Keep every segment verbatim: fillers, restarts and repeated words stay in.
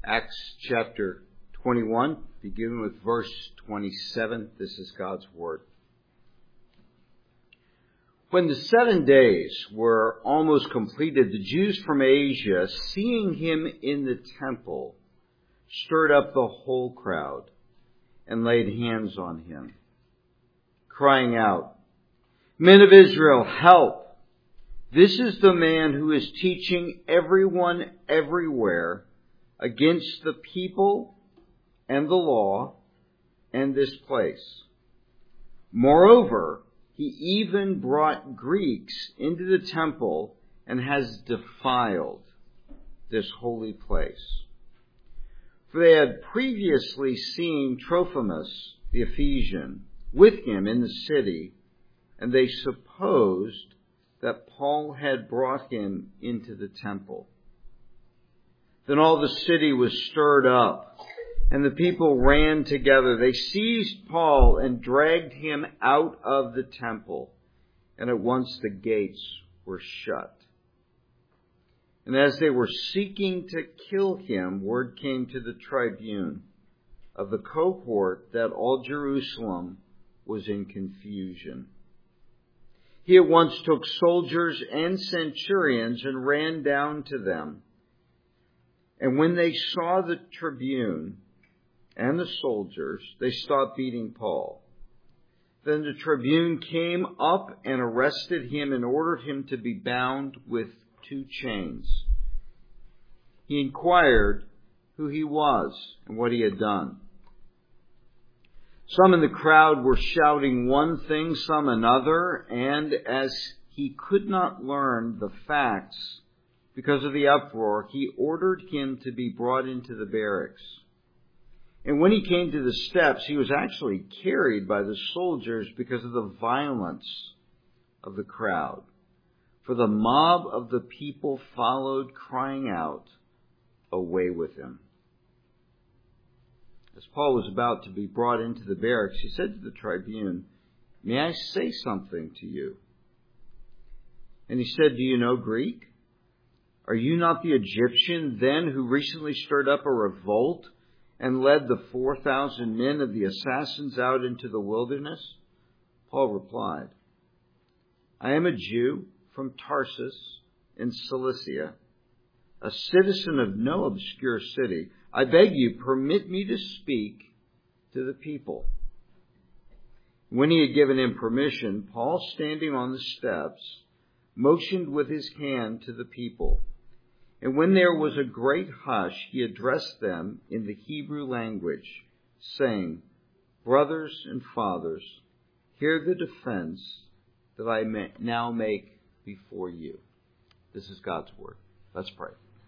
Acts chapter twenty-one, beginning with verse twenty-seven. This is God's Word. When the seven days were almost completed, the Jews from Asia, seeing him in the temple, stirred up the whole crowd and laid hands on him, crying out, "Men of Israel, help! This is the man who is teaching everyone everywhere against the people and the law and this place. Moreover, he even brought Greeks into the temple and has defiled this holy place." For they had previously seen Trophimus the Ephesian with him in the city, and they supposed that Paul had brought him into the temple. Then all the city was stirred up, and the people ran together. They seized Paul and dragged him out of the temple, and at once the gates were shut. And as they were seeking to kill him, word came to the tribune of the cohort that all Jerusalem was in confusion. He at once took soldiers and centurions and ran down to them. And when they saw the tribune and the soldiers, they stopped beating Paul. Then the tribune came up and arrested him and ordered him to be bound with two chains. He inquired who he was and what he had done. Some in the crowd were shouting one thing, some another, and as he could not learn the facts because of the uproar, he ordered him to be brought into the barracks. And when he came to the steps, he was actually carried by the soldiers because of the violence of the crowd. For the mob of the people followed, crying out, "Away with him." As Paul was about to be brought into the barracks, he said to the tribune, "May I say something to you?" And he said, "Do you know Greek? Are you not the Egyptian then who recently stirred up a revolt and led the four thousand men of the assassins out into the wilderness?" Paul replied, "I am a Jew from Tarsus in Cilicia, a citizen of no obscure city. I beg you, permit me to speak to the people." When he had given him permission, Paul, standing on the steps, motioned with his hand to the people. And when there was a great hush, he addressed them in the Hebrew language, saying, "Brothers and fathers, hear the defense that I now make before you." This is God's word. Let's pray.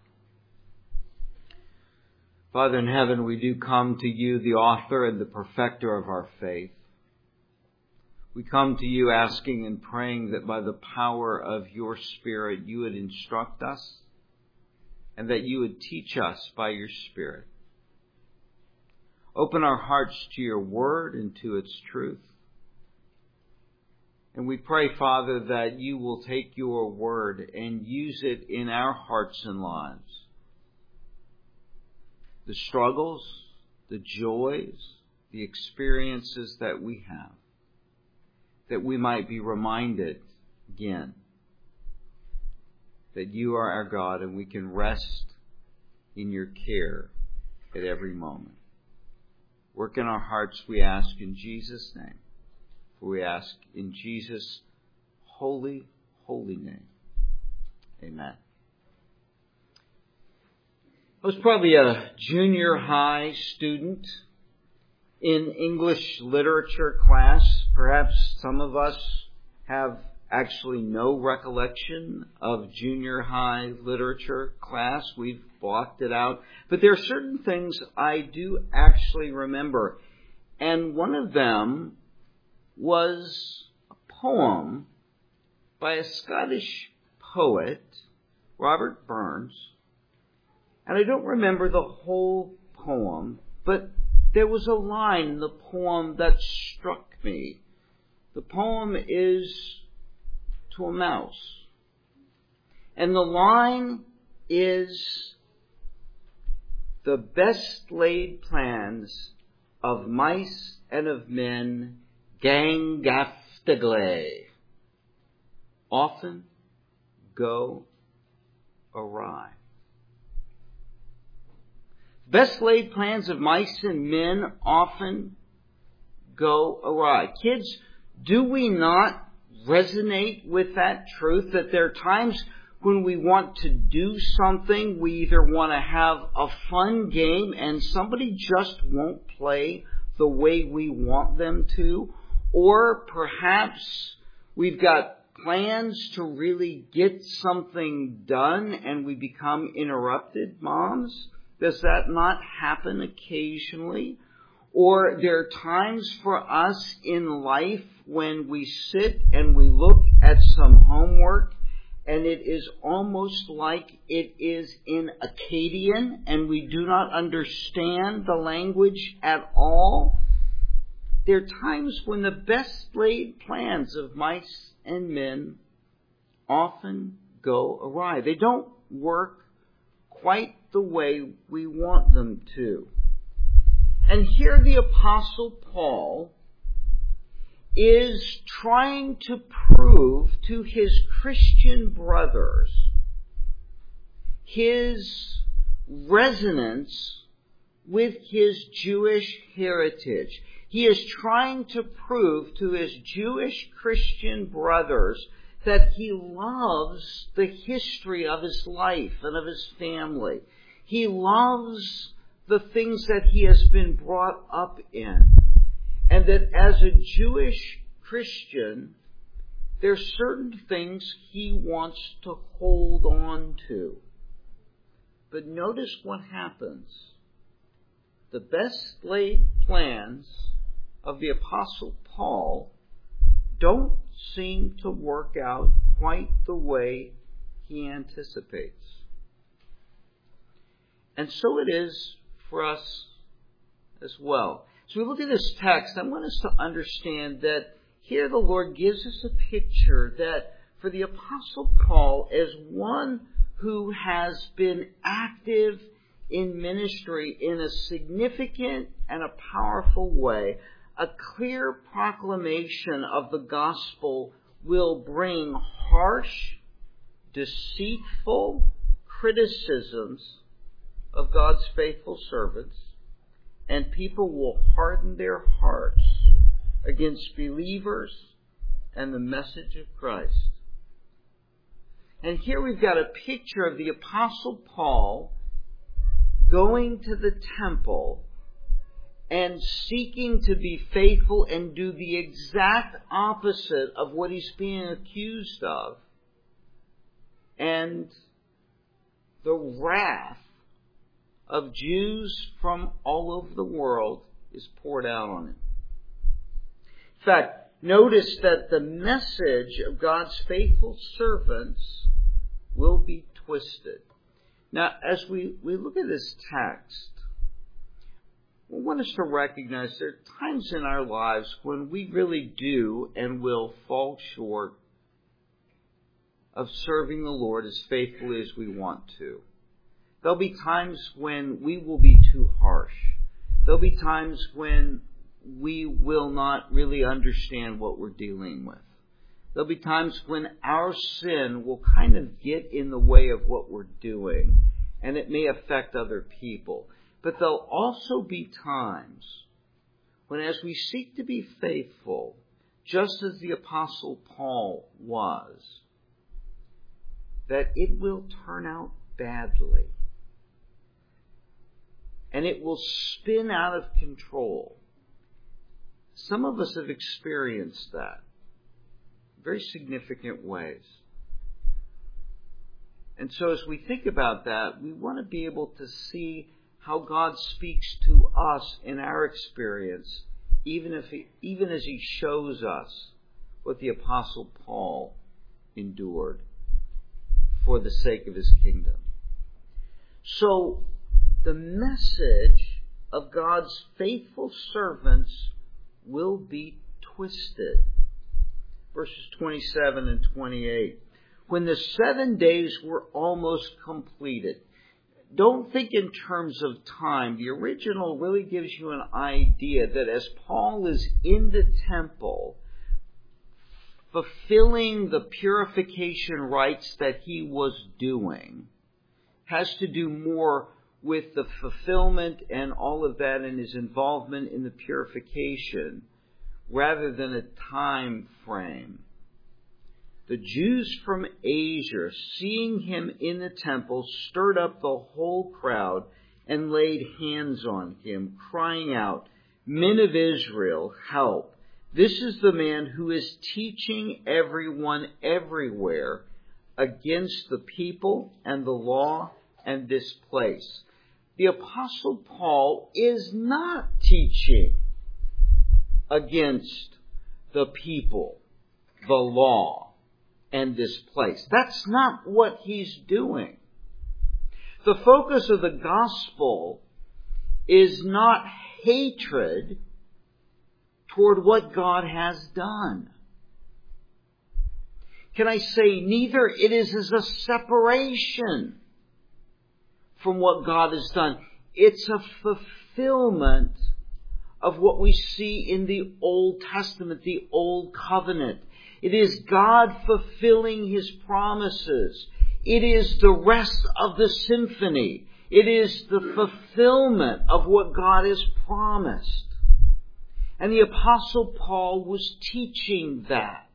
Father in heaven, we do come to you, the author and the perfecter of our faith. We come to you asking and praying that by the power of your Spirit, you would instruct us and that you would teach us by your Spirit. Open our hearts to your word and to its truth. And we pray, Father, that you will take your word and use it in our hearts and lives. The struggles, the joys, the experiences that we have, that we might be reminded again that you are our God and we can rest in your care at every moment. Work in our hearts, we ask in Jesus' name. For we ask in Jesus' holy, holy name. Amen. I was probably a junior high student in English literature class. Perhaps some of us have actually no recollection of junior high literature class. We've blocked it out. But there are certain things I do actually remember. And one of them was a poem by a Scottish poet, Robert Burns. And I don't remember the whole poem, but there was a line in the poem that struck me. The poem is to a mouse. And the line is, the best laid plans of mice and of men gangaftigle often go awry. Best laid plans of mice and men often go awry. Kids, do we not resonate with that truth that there are times when we want to do something, we either want to have a fun game and somebody just won't play the way we want them to, or perhaps we've got plans to really get something done and we become interrupted, moms? Does that not happen occasionally? Or there are times for us in life when we sit and we look at some homework and it is almost like it is in Akkadian and we do not understand the language at all. There are times when the best laid plans of mice and men often go awry. They don't work quite the way we want them to. And here the Apostle Paul is trying to prove to his Christian brothers his resonance with his Jewish heritage. He is trying to prove to his Jewish Christian brothers that he loves the history of his life and of his family. He loves the things that he has been brought up in. And that as a Jewish Christian, there are certain things he wants to hold on to. But notice what happens. The best laid plans of the Apostle Paul don't seem to work out quite the way he anticipates. And so it is for us as well. So we look at this text, I want us to understand that here the Lord gives us a picture that for the Apostle Paul, as one who has been active in ministry in a significant and a powerful way, a clear proclamation of the gospel will bring harsh, deceitful criticisms of God's faithful servants, and people will harden their hearts against believers and the message of Christ. And here we've got a picture of the Apostle Paul going to the temple and seeking to be faithful and do the exact opposite of what he's being accused of. And the wrath of Jews from all over the world is poured out on him. In fact, notice that the message of God's faithful servants will be twisted. Now, as we, we look at this text, we want us to recognize there are times in our lives when we really do and will fall short of serving the Lord as faithfully as we want to. There'll be times when we will be too harsh. There'll be times when we will not really understand what we're dealing with. There'll be times when our sin will kind of get in the way of what we're doing, and it may affect other people. But there'll also be times when, as we seek to be faithful, just as the Apostle Paul was, that it will turn out badly. And it will spin out of control. Some of us have experienced that in very significant ways. And so as we think about that, we want to be able to see how God speaks to us in our experience, even if he, even as he shows us what the Apostle Paul endured for the sake of his kingdom. So, the message of God's faithful servants will be twisted. Verses twenty-seven and twenty-eight. When the seven days were almost completed. don't think in terms of time. The original really gives you an idea that as Paul is in the temple, fulfilling the purification rites that he was doing, has to do more with the fulfillment and all of that and his involvement in the purification rather than a time frame. The Jews from Asia, seeing him in the temple, stirred up the whole crowd and laid hands on him, crying out, "Men of Israel, help! This is the man who is teaching everyone everywhere against the people and the law and this place." The Apostle Paul is not teaching against the people, the law, and this place. That's not what he's doing. The focus of the gospel is not hatred toward what God has done. Can I say neither? It is as a separation from what God has done. It's a fulfillment of what we see in the Old Testament, the Old Covenant. It is God fulfilling His promises. It is the rest of the symphony. It is the fulfillment of what God has promised. And the Apostle Paul was teaching that.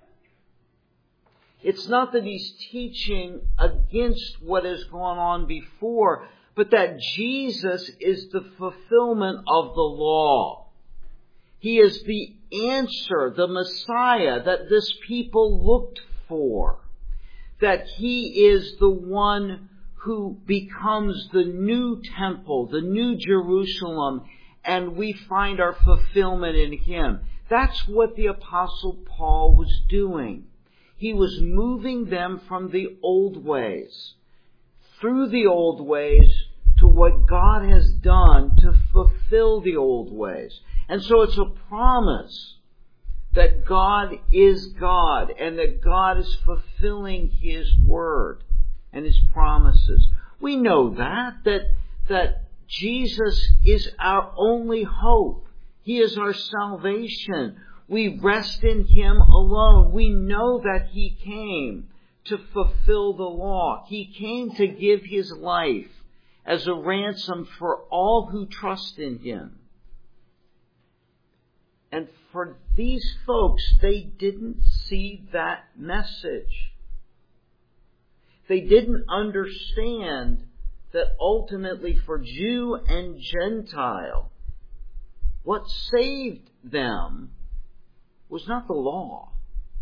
It's not that he's teaching against what has gone on before, but that Jesus is the fulfillment of the law. He is the answer, the Messiah that this people looked for. That He is the one who becomes the new temple, the new Jerusalem, and we find our fulfillment in Him. That's what the Apostle Paul was doing. He was moving them from the old ways, through the old ways, to what God has done to fulfill the old ways. And so it's a promise that God is God and that God is fulfilling His word and His promises. We know that, that, that Jesus is our only hope. He is our salvation. We rest in Him alone. We know that He came to fulfill the law. He came to give His life as a ransom for all who trust in Him. And for these folks, they didn't see that message. They didn't understand that ultimately for Jew and Gentile, what saved them was not the law.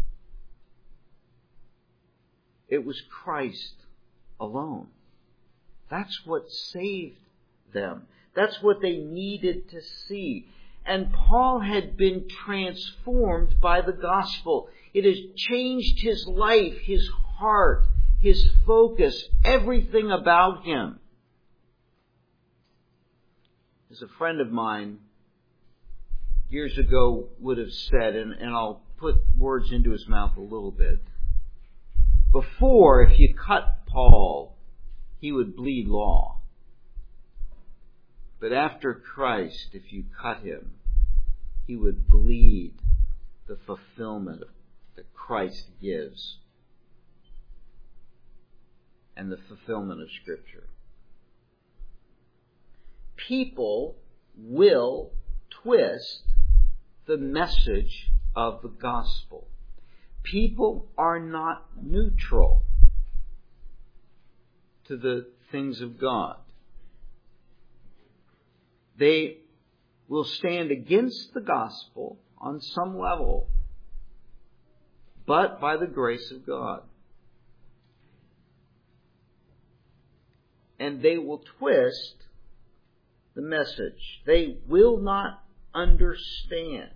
It was Christ alone. That's what saved them. That's what they needed to see. And Paul had been transformed by the gospel. It has changed his life, his heart, his focus, everything about him. As a friend of mine years ago would have said, and, and I'll put words into his mouth a little bit. Before, if you cut Paul, he would bleed law. But after Christ, if you cut him, he would bleed the fulfillment that Christ gives and the fulfillment of Scripture. People will twist the message of the gospel. People are not neutral to the things of God. They will stand against the gospel on some level, but by the grace of God. And they will twist the message. They will not understand.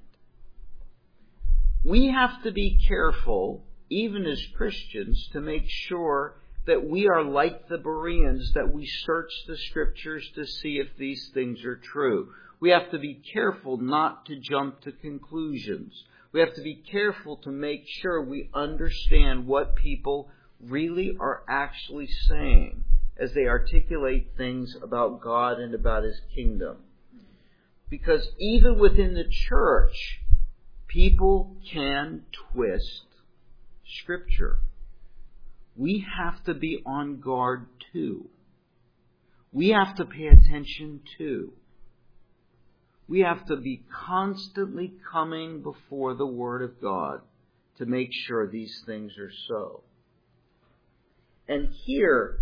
We have to be careful, even as Christians, to make sure that we are like the Bereans, that we search the Scriptures to see if these things are true. We have to be careful not to jump to conclusions. We have to be careful to make sure we understand what people really are actually saying as they articulate things about God and about His kingdom. Because even within the church, people can twist Scripture. We have to be on guard too. We have to pay attention too. We have to be constantly coming before the Word of God to make sure these things are so. And here,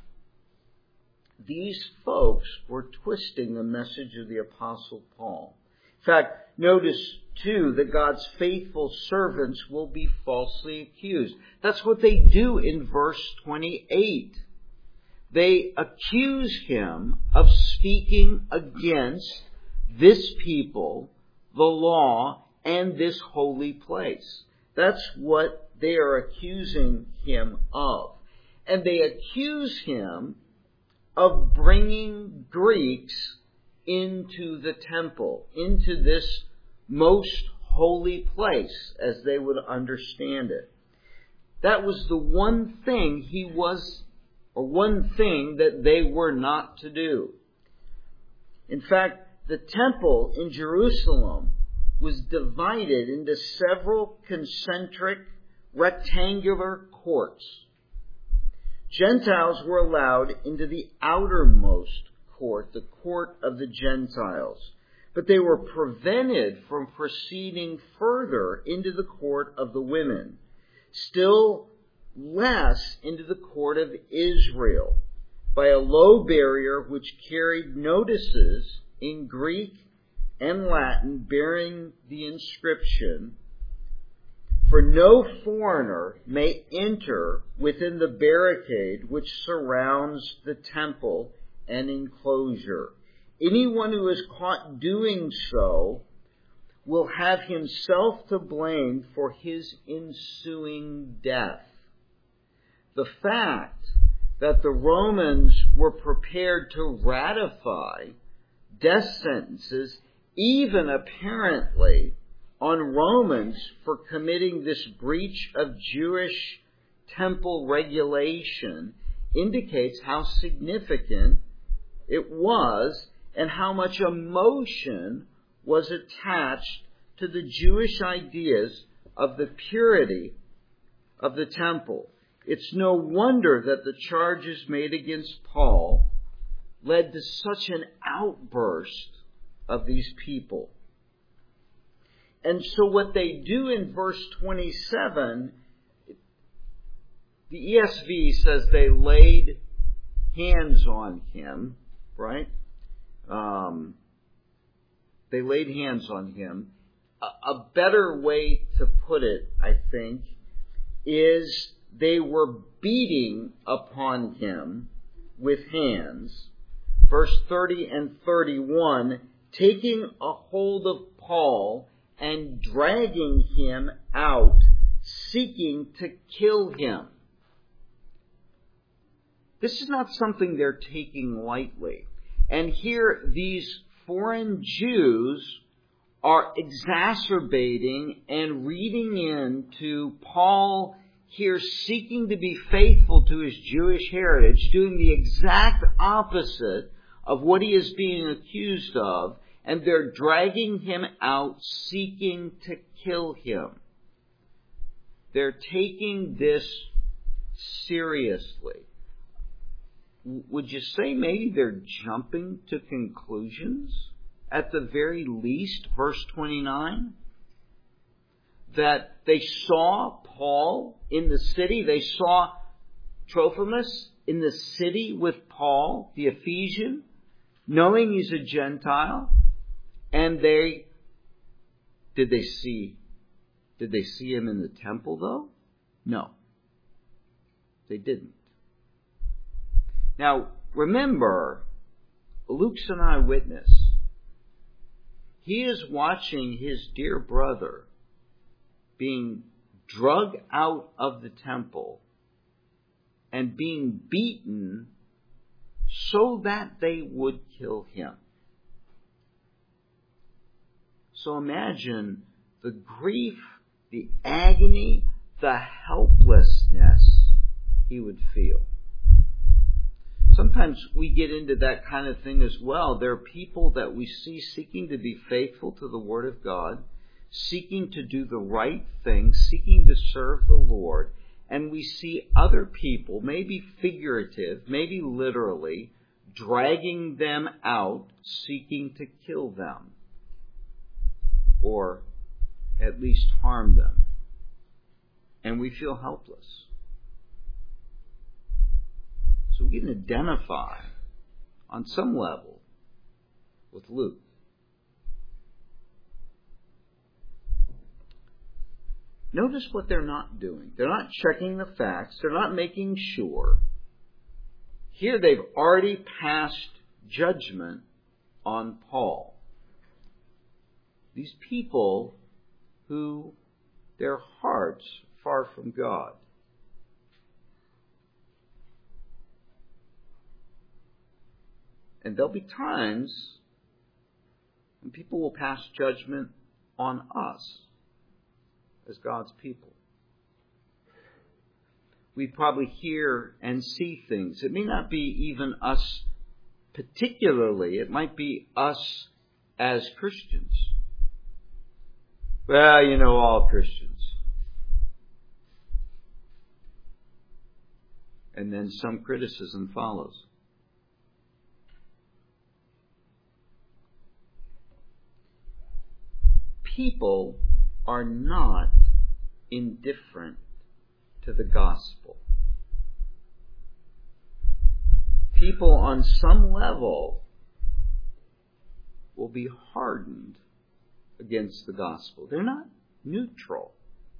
these folks were twisting the message of the Apostle Paul. In fact, notice too that God's faithful servants will be falsely accused. That's what they do in verse twenty-eight. They accuse him of speaking against this people, the law, and this holy place. That's what they are accusing him of. And they accuse him of bringing Greeks into the temple, into this most holy place, as they would understand it. That was the one thing he was, or one thing that they were not to do. In fact, the temple in Jerusalem was divided into several concentric, rectangular courts. Gentiles were allowed into the outermost court, the court of the Gentiles. But they were prevented from proceeding further into the court of the women, still less into the court of Israel, by a low barrier which carried notices in Greek and Latin bearing the inscription, "For no foreigner may enter within the barricade which surrounds the temple and enclosure. Anyone who is caught doing so will have himself to blame for his ensuing death." The fact that the Romans were prepared to ratify death sentences, even apparently on Romans for committing this breach of Jewish temple regulation, indicates how significant it was and how much emotion was attached to the Jewish ideas of the purity of the temple. It's no wonder that the charges made against Paul led to such an outburst of these people. And so what they do in verse twenty-seven, the E S V says they laid hands on him, right? Um, they laid hands on him. A, a better way to put it, I think, is they were beating upon him with hands. Verse thirty and thirty-one, taking a hold of Paul and dragging him out, seeking to kill him. This is not something they're taking lightly. And here these foreign Jews are exacerbating and reading into Paul here seeking to be faithful to his Jewish heritage, doing the exact opposite of what he is being accused of, and they're dragging him out, seeking to kill him. They're taking this seriously. Would you say maybe they're jumping to conclusions? At the very least, verse twenty-nine, that they saw Paul in the city, they saw Trophimus in the city with Paul, the Ephesian, knowing he's a Gentile, and they, did they see, did they see him in the temple though? No. They didn't. Now, remember, Luke's an eyewitness. He is watching his dear brother being dragged out of the temple and being beaten so that they would kill him. So imagine the grief, the agony, the helplessness he would feel. sometimes we get into that kind of thing as well. There are people that we see seeking to be faithful to the Word of God, seeking to do the right thing, seeking to serve the Lord, and we see other people, maybe figurative, maybe literally, dragging them out, seeking to kill them, or at least harm them. And we feel helpless. So we can identify on some level with Luke. Notice what they're not doing. They're not checking the facts. They're not making sure. Here they've already passed judgment on Paul. These people who their hearts are far from God. And there'll be times when people will pass judgment on us as God's people. We probably hear and see things. It may not be even us particularly. It might be us as Christians. Well, you know, all Christians. And then some criticism follows. People are not indifferent to the gospel. People on some level will be hardened against the gospel. They're not neutral.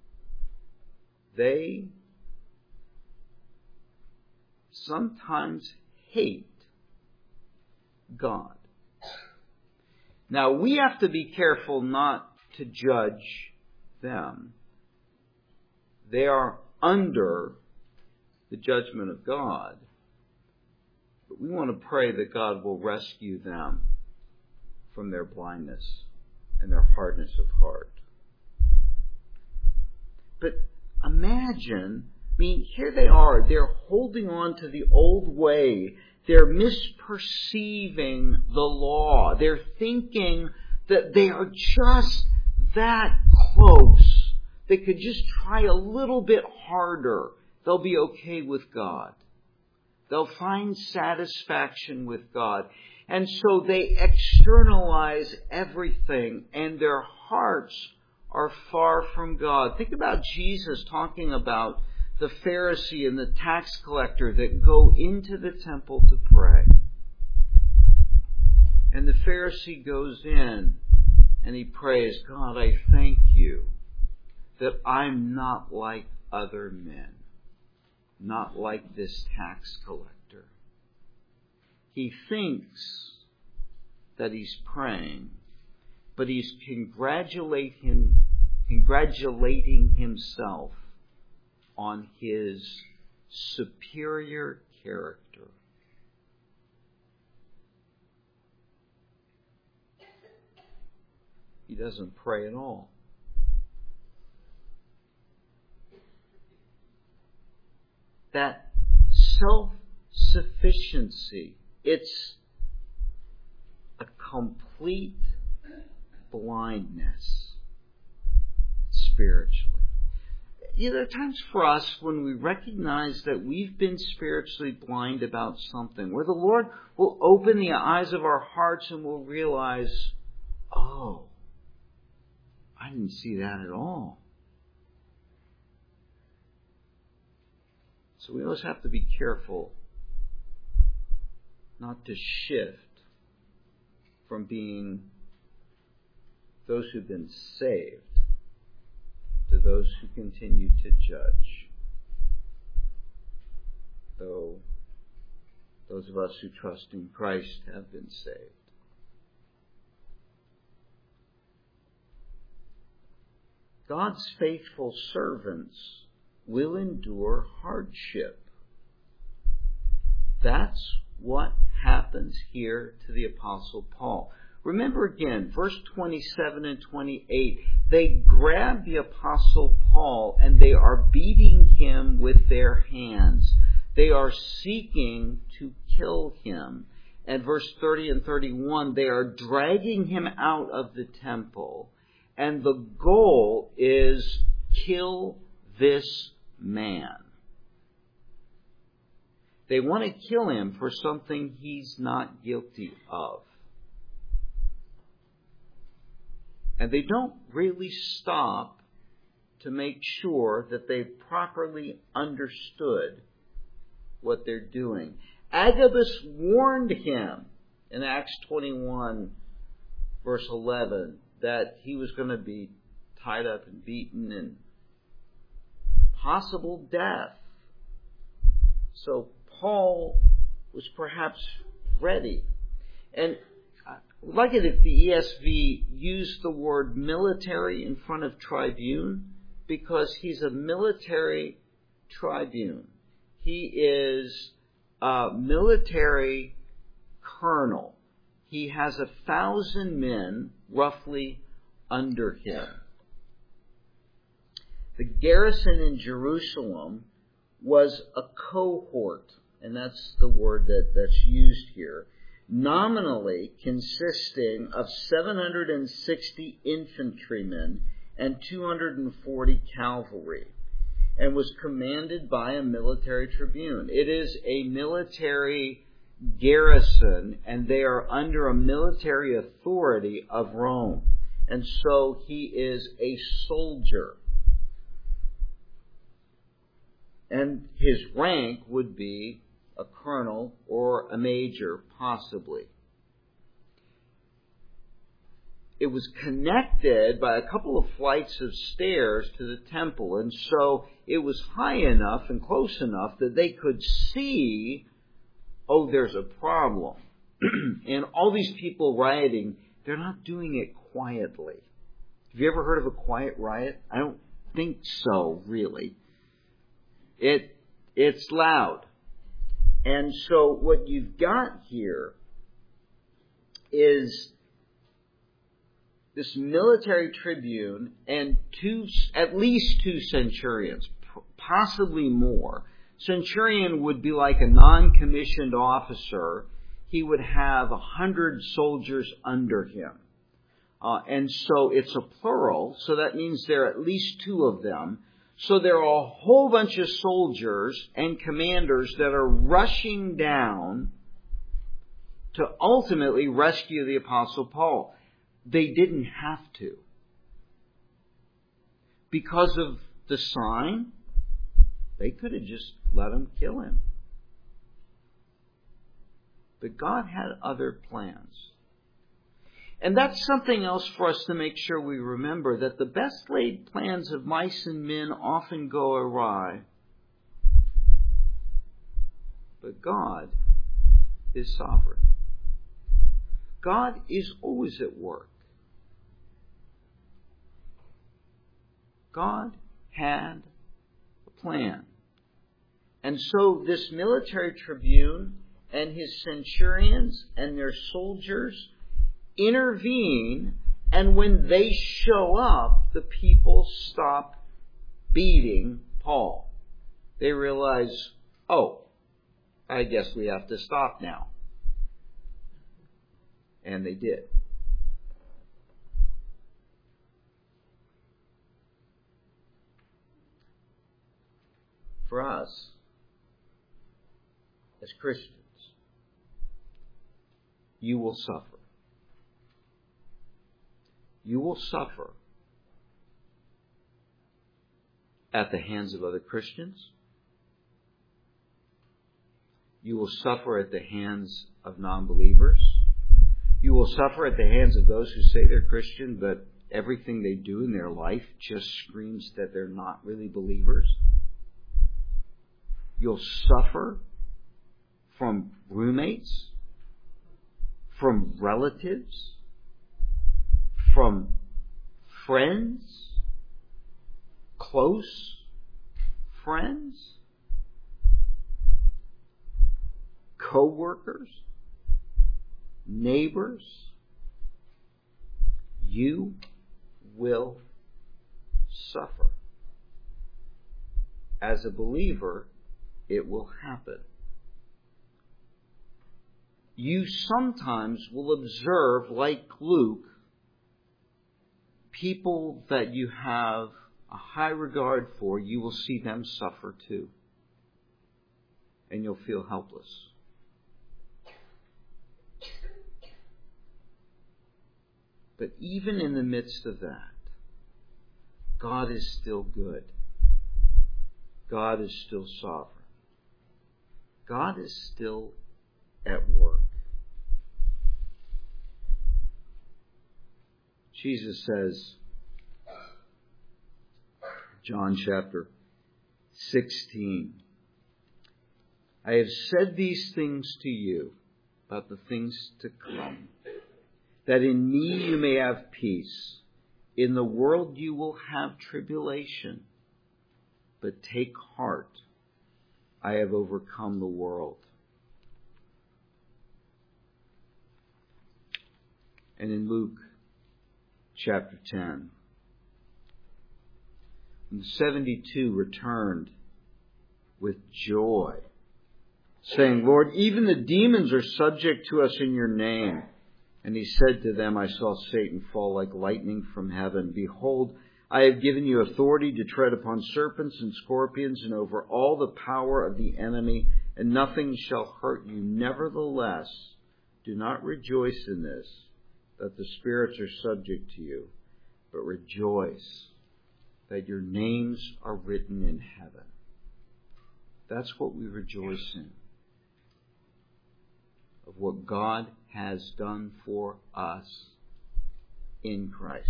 They sometimes hate God. Now, we have to be careful not to judge them. They are under the judgment of God. But we want to pray that God will rescue them from their blindness and their hardness of heart. But imagine, I mean, here they are. They're holding on to the old way. They're misperceiving the law. They're thinking that they are just that close. They could just try a little bit harder. They'll be okay with God. They'll find satisfaction with God. And so they externalize everything, and their hearts are far from God. Think about Jesus talking about the Pharisee and the tax collector that go into the temple to pray. And the Pharisee goes in and he prays, God, I thank you that I'm not like other men, not like this tax collector. He thinks that he's praying, but he's congratulate him, congratulating himself on his superior character. He doesn't pray at all. That self-sufficiency, it's a complete blindness spiritually. You know, there are times for us when we recognize that we've been spiritually blind about something, where the Lord will open the eyes of our hearts and we'll realize, oh, I didn't see that at all. So we always have to be careful not to shift from being those who've been saved to those who continue to judge. Though those of us who trust in Christ have been saved. God's faithful servants will endure hardship. That's what happens here to the Apostle Paul. Remember again, verse twenty-seven and twenty-eight, they grab the Apostle Paul and they are beating him with their hands. They are seeking to kill him. And verse thirty and thirty-one, they are dragging him out of the temple. And the goal is kill this man. They want to kill him for something he's not guilty of. And they don't really stop to make sure that they properly understood what they're doing. Agabus warned him in Acts twenty-one, verse eleven, that he was going to be tied up and beaten and possible death. So Paul was perhaps ready. And I like it if the E S V used the word military in front of tribune, because he's a military tribune. He is a military colonel. He has a thousand men roughly under him. The garrison in Jerusalem was a cohort, and that's the word that, that's used here, nominally consisting of seven hundred sixty infantrymen and two hundred forty cavalry, and was commanded by a military tribune. It is a military garrison, and they are under a military authority of Rome. And so he is a soldier. And his rank would be a colonel or a major, possibly. It was connected by a couple of flights of stairs to the temple, and so it was high enough and close enough that they could see, oh, there's a problem. And all these people rioting, they're not doing it quietly. Have you ever heard of a quiet riot? I don't think so, really. It it's loud. And so what you've got here is this military tribune and two, at least two centurions, possibly more. Centurion would be like a non-commissioned officer. He would have a hundred soldiers under him. Uh, and so it's a plural, so that means there are at least two of them. So there are a whole bunch of soldiers and commanders that are rushing down to ultimately rescue the Apostle Paul. They didn't have to. Because of the sign, they could have just let him kill him. But God had other plans. And that's something else for us to make sure we remember, that the best laid plans of mice and men often go awry. But God is sovereign. God is always at work. God had a plan. And so this military tribune and his centurions and their soldiers intervene, and when they show up, the people stop beating Paul. They realize, oh, I guess we have to stop now. And they did. For us, as Christians, you will suffer. You will suffer at the hands of other Christians. You will suffer at the hands of non-believers. You will suffer at the hands of those who say they're Christian, but everything they do in their life just screams that they're not really believers. You'll suffer from roommates, from relatives, from friends, close friends, co-workers, neighbors. You will suffer. As a believer, it will happen. you sometimes will observe, like Luke, people that you have a high regard for, you will see them suffer too. And you'll feel helpless. But even in the midst of that, God is still good. God is still sovereign. God is still at work. Jesus says, John chapter sixteen, I have said these things to you about the things to come, that in me you may have peace. In the world you will have tribulation, but take heart, I have overcome the world. And in Luke chapter ten, when the seventy-two returned with joy, saying, Lord, even the demons are subject to us in your name. And he said to them, I saw Satan fall like lightning from heaven. Behold, I have given you authority to tread upon serpents and scorpions and over all the power of the enemy, and nothing shall hurt you. Nevertheless, do not rejoice in this, that the spirits are subject to you, but rejoice that your names are written in heaven. That's what we rejoice in, of what God has done for us in Christ.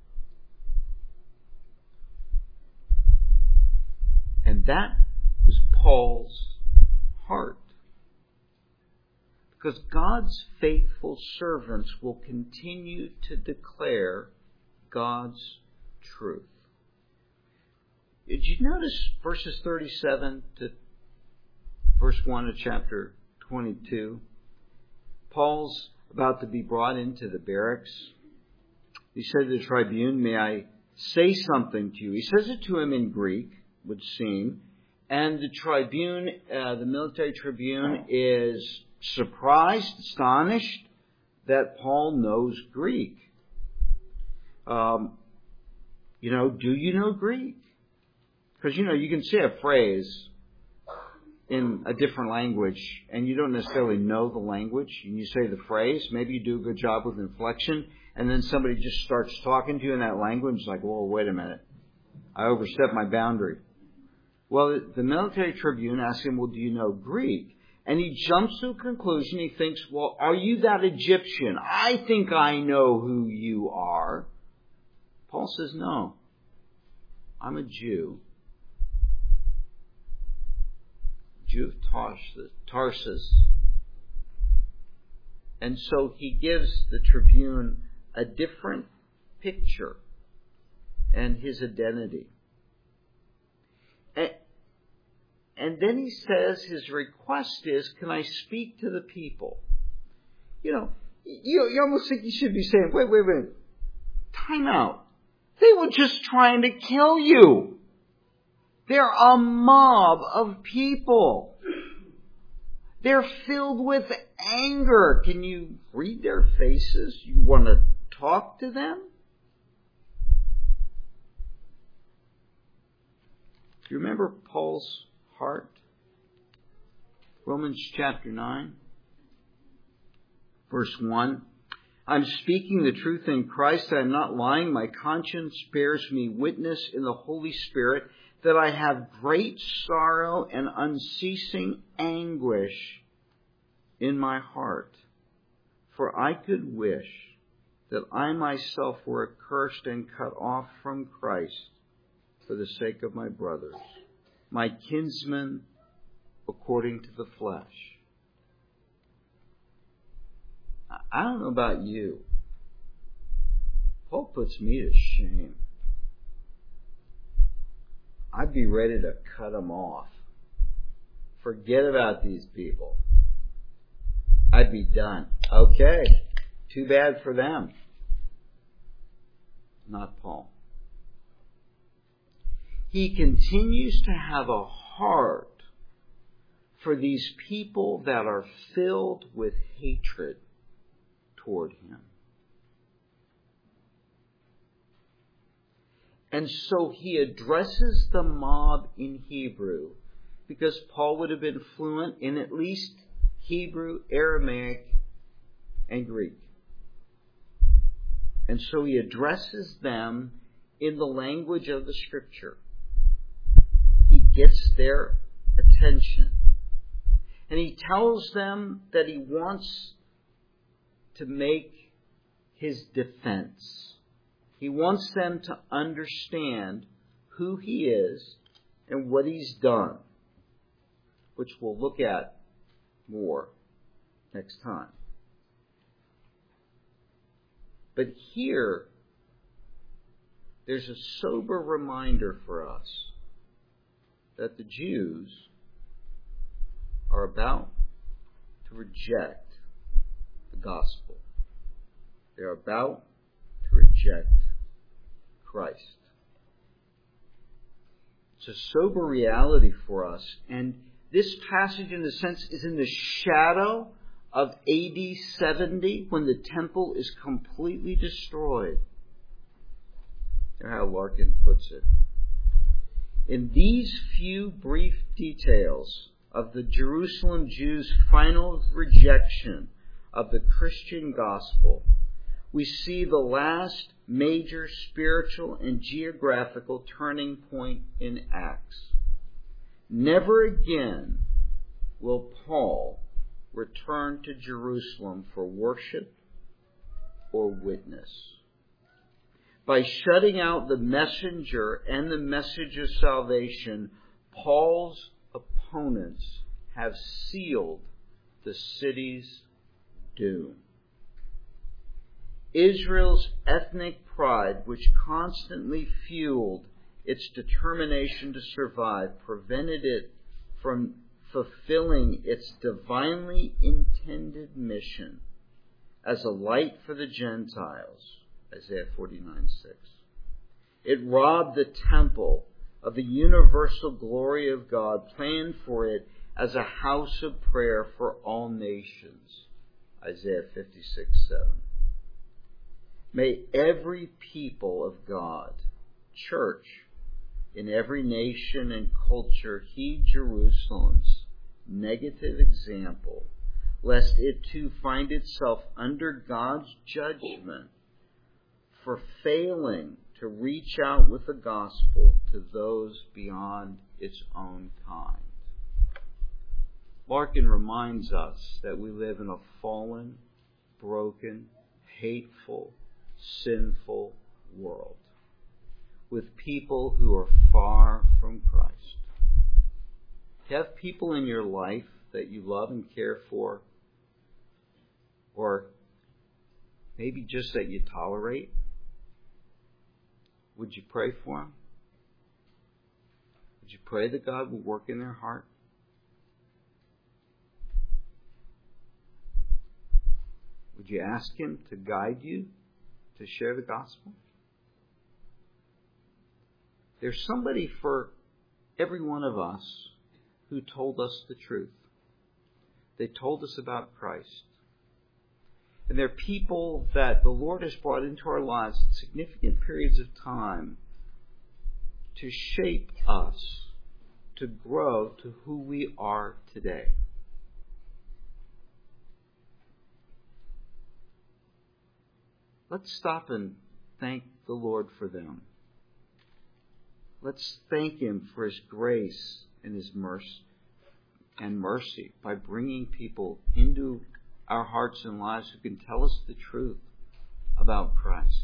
And that was Paul's heart. Because God's faithful servants will continue to declare God's truth. Did you notice verses thirty-seven to verse one of chapter twenty-two? Paul's about to be brought into the barracks. He said to the tribune, may I say something to you? He says it to him in Greek, would seem. And the tribune, uh, the military tribune, is surprised, astonished that Paul knows Greek. Um, you know, do you know Greek? Because, you know, you can say a phrase in a different language and you don't necessarily know the language, and you say the phrase, maybe you do a good job with inflection, and then somebody just starts talking to you in that language. It's like, whoa, wait a minute. I overstepped my boundary. Well, the military tribune asks him, well, do you know Greek? And he jumps to a conclusion. He thinks, well, are you that Egyptian? I think I know who you are. Paul says, no, I'm a Jew. Jew of Tarsus. And so he gives the tribune a different picture and his identity. And, and then he says his request is, can I speak to the people? You know, you, you almost think you should be saying, wait, wait, wait, time out. They were just trying to kill you. They're a mob of people. They're filled with anger. Can you read their faces? You want to talk to them? Do you remember Paul's heart? Romans chapter nine, verse one. I'm speaking the truth in Christ. I am not lying. My conscience bears me witness in the Holy Spirit that I have great sorrow and unceasing anguish in my heart. For I could wish that I myself were accursed and cut off from Christ for the sake of my brothers, my kinsmen according to the flesh. I don't know about you. Paul puts me to shame. I'd be ready to cut them off. Forget about these people. I'd be done. Okay. Too bad for them. Not Paul. He continues to have a heart for these people that are filled with hatred toward him. And so he addresses the mob in Hebrew, because Paul would have been fluent in at least Hebrew, Aramaic, and Greek. And so he addresses them in the language of the Scripture. He gets their attention. And he tells them that he wants to make his defense. He wants them to understand who he is and what he's done, which we'll look at more next time. But here, there's a sober reminder for us that the Jews are about to reject the gospel. They're about to reject Christ. It's a sober reality for us, and this passage, in a sense, is in the shadow of A D seventy, when the temple is completely destroyed. That's how Larkin puts it. In these few brief details of the Jerusalem Jews' final rejection of the Christian gospel, we see the last major spiritual and geographical turning point in Acts. Never again will Paul return to Jerusalem for worship or witness. By shutting out the messenger and the message of salvation, Paul's opponents have sealed the city's doom. Israel's ethnic pride, which constantly fueled its determination to survive, prevented it from fulfilling its divinely intended mission as a light for the Gentiles, Isaiah forty-nine six. It robbed the temple of the universal glory of God planned for it as a house of prayer for all nations, Isaiah fifty-six seven. May every people of God, church, in every nation and culture heed Jerusalem's negative example, lest it too find itself under God's judgment for failing to reach out with the gospel to those beyond its own kind. Larkin reminds us that we live in a fallen, broken, hateful, sinful world with people who are far from Christ. You have people in your life that you love and care for, or maybe just that you tolerate. Would you pray for them? Would you pray that God will work in their heart? Would you ask Him to guide you to share the gospel? There's somebody for every one of us who told us the truth. They told us about Christ. And they're people that the Lord has brought into our lives at significant periods of time to shape us, to grow to who we are today. Let's stop and thank the Lord for them. Let's thank Him for His grace and His mercy and mercy by bringing people into our hearts and lives who can tell us the truth about Christ.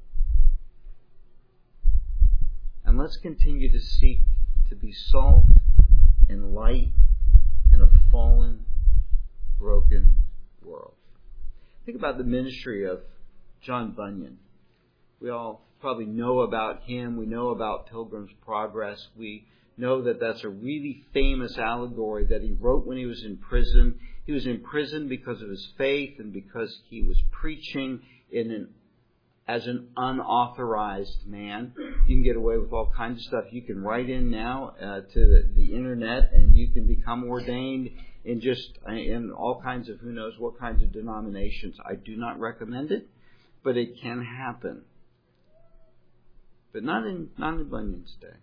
And let's continue to seek to be salt and light in a fallen, broken world. Think about the ministry of John Bunyan. We all probably know about him. We know about Pilgrim's Progress. We know that that's a really famous allegory that he wrote when he was in prison. He was in prison because of his faith and because he was preaching in an, as an unauthorized man. You can get away with all kinds of stuff. You can write in now uh, to the, the internet, and you can become ordained in just in all kinds of who knows what kinds of denominations. I do not recommend it, but it can happen. But not in not in Bunyan's day.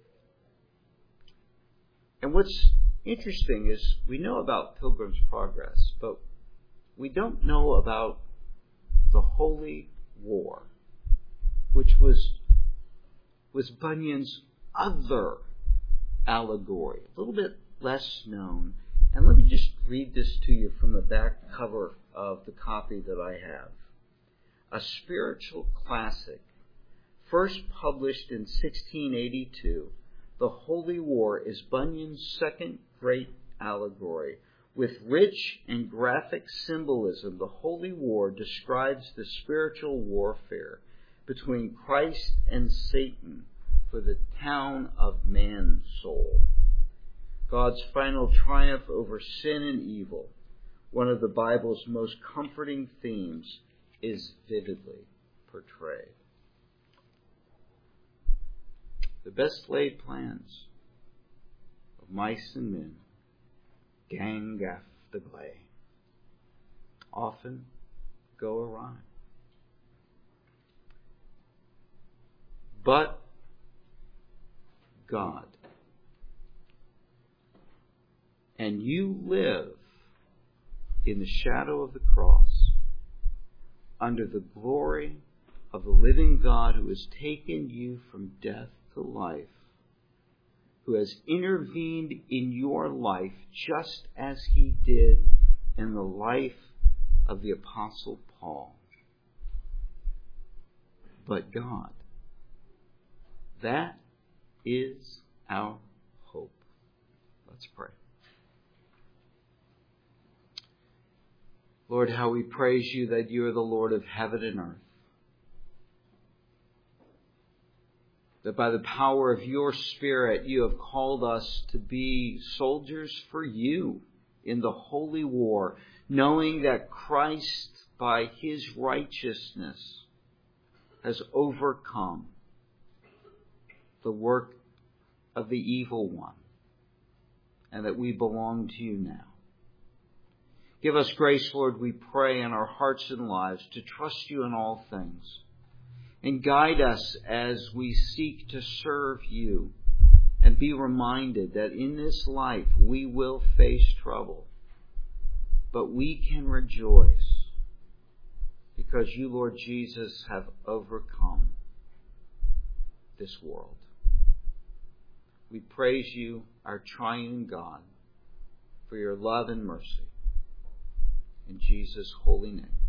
And what's interesting is we know about Pilgrim's Progress, but we don't know about the Holy War, which was was Bunyan's other allegory, a little bit less known. And let me just read this to you from the back cover of the copy that I have. A spiritual classic, first published in sixteen eighty-two, The Holy War is Bunyan's second great allegory. With rich and graphic symbolism, the Holy War describes the spiritual warfare between Christ and Satan for the town of man's soul. God's final triumph over sin and evil, one of the Bible's most comforting themes, is vividly portrayed. The best laid plans of mice and men, gang gaff the glay, often go awry. But God, and you live in the shadow of the cross, under the glory of the living God who has taken you from death to life, who has intervened in your life just as he did in the life of the Apostle Paul. But God, that is our hope. Let's pray. Lord, how we praise you that you are the Lord of heaven and earth. That by the power of your Spirit, you have called us to be soldiers for you in the holy war, knowing that Christ, by his righteousness, has overcome the work of the evil one, and that we belong to you now. Give us grace, Lord, we pray, in our hearts and lives to trust you in all things. And guide us as we seek to serve you, and be reminded that in this life we will face trouble. But we can rejoice because you, Lord Jesus, have overcome this world. We praise you, our triune God, for your love and mercy. In Jesus' holy name.